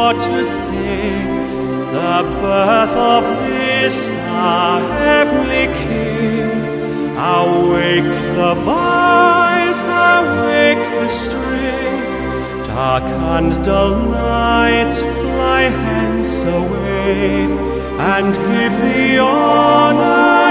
for to sing the birth of this our heavenly King. Awake the voice, awake the string, dark and dull night, fly hence away, and give the honor